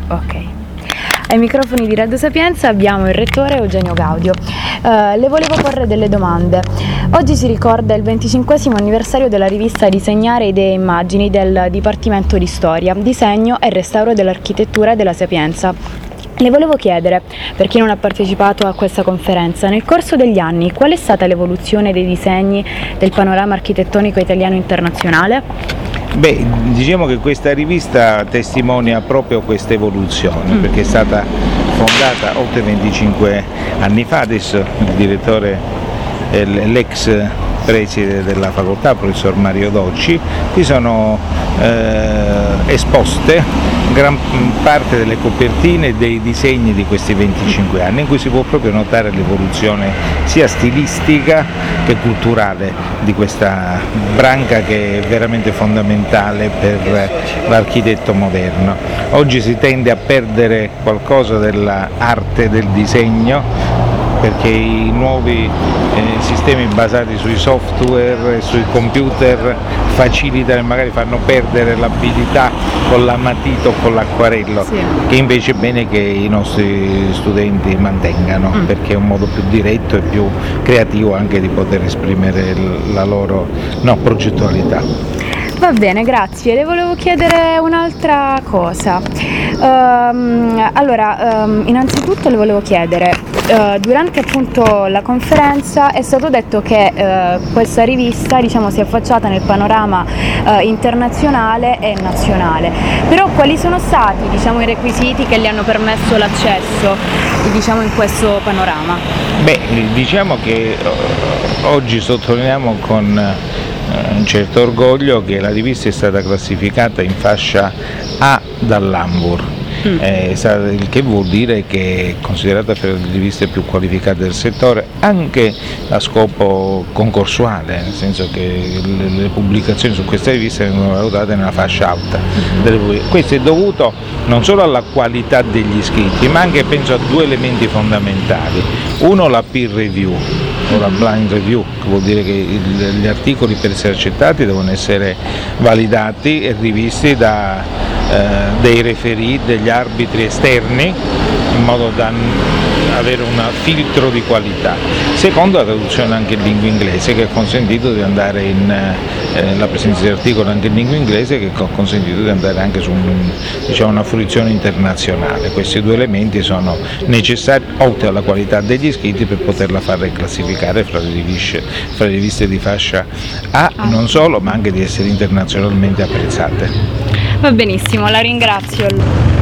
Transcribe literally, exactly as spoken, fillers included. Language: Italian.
Ok. Ai microfoni di Radio Sapienza abbiamo il rettore Eugenio Gaudio. Uh, le volevo porre delle domande. Oggi si ricorda il venticinquesimo anniversario della rivista Disegnare Idee e Immagini del Dipartimento di Storia, Disegno e Restauro dell'Architettura della Sapienza. Le volevo chiedere, per chi non ha partecipato a questa conferenza, nel corso degli anni qual è stata l'evoluzione dei disegni del panorama architettonico italiano internazionale? Beh, diciamo che questa rivista testimonia proprio questa evoluzione, mm. perché è stata fondata oltre venticinque anni fa. Adesso il direttore è l'ex preside della facoltà, professor Mario Docci. Qui sono eh, esposte gran parte delle copertine e dei disegni di questi venticinque anni, in cui si può proprio notare l'evoluzione sia stilistica che culturale di questa branca, che è veramente fondamentale per l'architetto moderno. Oggi si tende a perdere qualcosa dell'arte del disegno, perché i nuovi eh, sistemi basati sui software e sui computer facilitano e magari fanno perdere l'abilità con la matita o con l'acquarello, sì. che invece è bene che i nostri studenti mantengano, mm. perché è un modo più diretto e più creativo anche di poter esprimere la loro no, progettualità. Va bene, grazie. Le volevo chiedere un'altra cosa. Um, allora, um, innanzitutto le volevo chiedere, uh, durante appunto la conferenza è stato detto che uh, questa rivista, diciamo, si è affacciata nel panorama uh, internazionale e nazionale, però quali sono stati, diciamo, i requisiti che le hanno permesso l'accesso, diciamo, in questo panorama? Beh, diciamo che oggi sottolineiamo con un certo orgoglio che la rivista è stata classificata in fascia A dall'Ambur, mm. eh, il che vuol dire che è considerata fra le riviste più qualificate del settore, anche a scopo concorsuale, nel senso che le, le pubblicazioni su questa rivista vengono valutate nella fascia alta. Mm. Questo è dovuto non solo alla qualità degli iscritti, ma anche, penso, a due elementi fondamentali. Uno, la peer review o la blind review, che vuol dire che gli articoli, per essere accettati, devono essere validati e rivisti da eh, dei referì, degli arbitri esterni, in modo da avere un filtro di qualità. Secondo, la traduzione anche in lingua inglese, che ha consentito di andare in eh, la presenza di articoli anche in lingua inglese, che ha consentito di andare anche su un, diciamo, una fruizione internazionale. Questi due elementi sono necessari, oltre alla qualità degli iscritti, per poterla fare classificare fra le riviste, fra le riviste di fascia A, non solo, ma anche di essere internazionalmente apprezzate. Va benissimo, la ringrazio.